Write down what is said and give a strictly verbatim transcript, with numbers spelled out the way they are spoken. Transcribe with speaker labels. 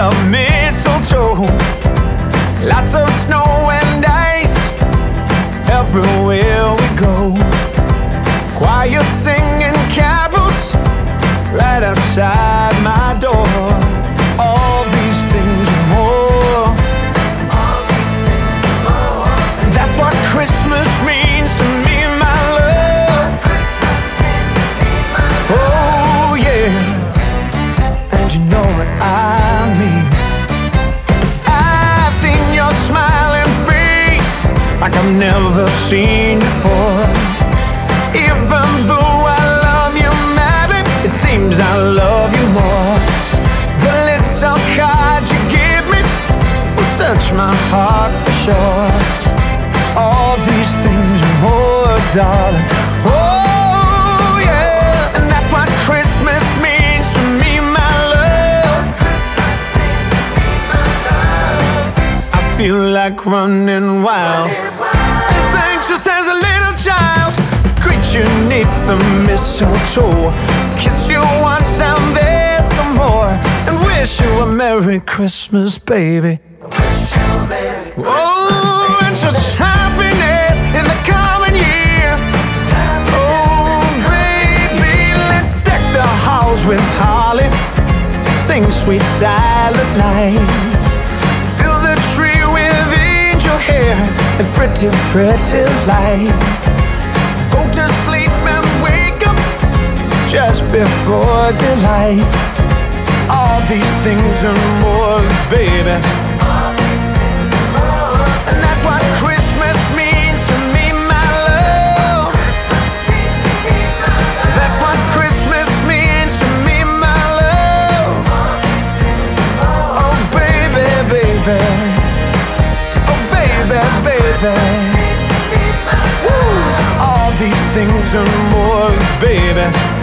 Speaker 1: of mistletoe, lots of snow and ice everywhere we go. Choir singing carols right outside my door. All these things and more.
Speaker 2: All these things and more.
Speaker 1: That's what Christmas means to me, my love.
Speaker 2: Christmas means to me, my love.
Speaker 1: Oh yeah, and you know what I mean. I've seen your smiling face like I've never seen before. Even though I love you madly, it seems I love you more. The little cards you give me will touch my heart for sure. All these things and more, darling. Oh yeah, and that's what Christmas means to me, my love.
Speaker 2: Christmas means to me, my love.
Speaker 1: I feel like running wild, as anxious as a little child. Greet you neath the mistletoe, kiss you once and then some more, and wish you a Merry Christmas, baby.
Speaker 2: Wish you a Merry Christmas.
Speaker 1: Oh, and such happiness in the coming year. Oh, baby, let's deck the halls with holly, sing Sweet Silent Night, fill the tree with angel hair and pretty, pretty light. Go to sleep and wake up just before daylight. All these things and more, baby.
Speaker 2: All these things and more.
Speaker 1: And that's what Christmas means to me, my love.
Speaker 2: Christmas means to me, my love.
Speaker 1: That's what Christmas means to me, my love.
Speaker 2: All these things and more.
Speaker 1: Oh, baby, baby. Oh, baby, baby.
Speaker 2: Means to me, my love.
Speaker 1: All these things and more, baby.